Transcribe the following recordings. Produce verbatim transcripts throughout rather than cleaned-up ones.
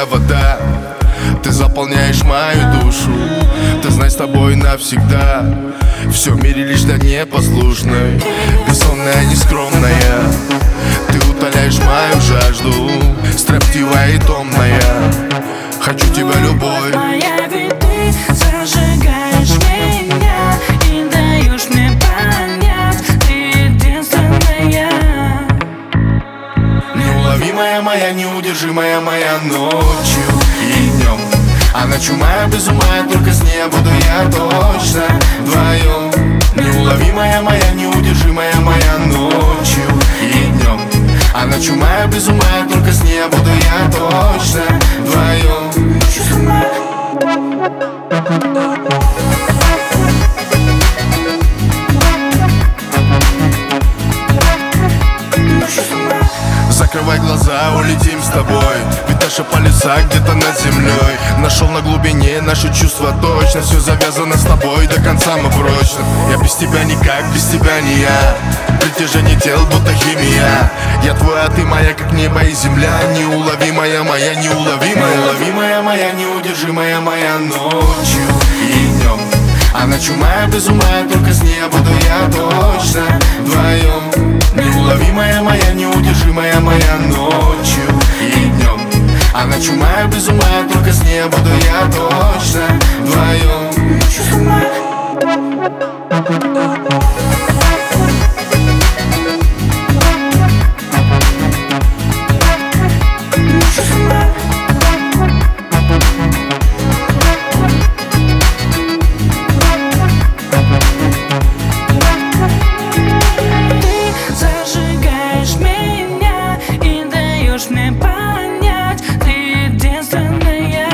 как вода. Ты заполняешь мою душу, ты знай, с тобой навсегда. Все в мире лишь для непослушной, бессонная, нескромная. Ты утоляешь мою жажду, строптивая и томная. Хочу тебя, любовь. Моя, ведь ты зажигаешь меня и даешь мне понять, ты единственная. Неуловимая моя, неудержимая моя ночью и днем. А ночью моя без ума, только с ней буду я точно вдвоем. Неуловимая моя, неудержимая моя ночью и днем. А ночью моя без ума, только с ней буду я точно вдвоем. Закрывай глаза, улетим с тобой. Ведь наши полюса где-то над землей. Нашел на глубине наши чувства точно. Все завязано с тобой, до конца мы прочно. Я без тебя никак, без тебя не я. Притяжение тел, будто химия. Я твой, а ты моя, как небо и земля. Неуловимая моя, неуловимая. Неуловимая моя, неудержимая моя ночью и днем. А ночью моя без ума, только с ней буду я точно вдвоем. Неуловимая моя, неудержимая моя ночью и днем. А ночью моя без ума, только с ней буду я точно вдвоем. Мне понять, ты единственная.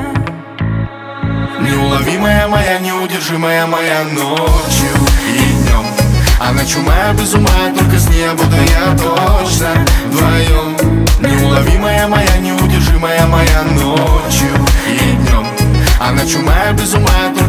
Неуловимая моя, неудержимая моя ночью и днем. А ночью моя без ума, только с ней буду я точно вдвоем. Неуловимая моя, неудержимая моя ночью и днем. А ночью моя без ума, только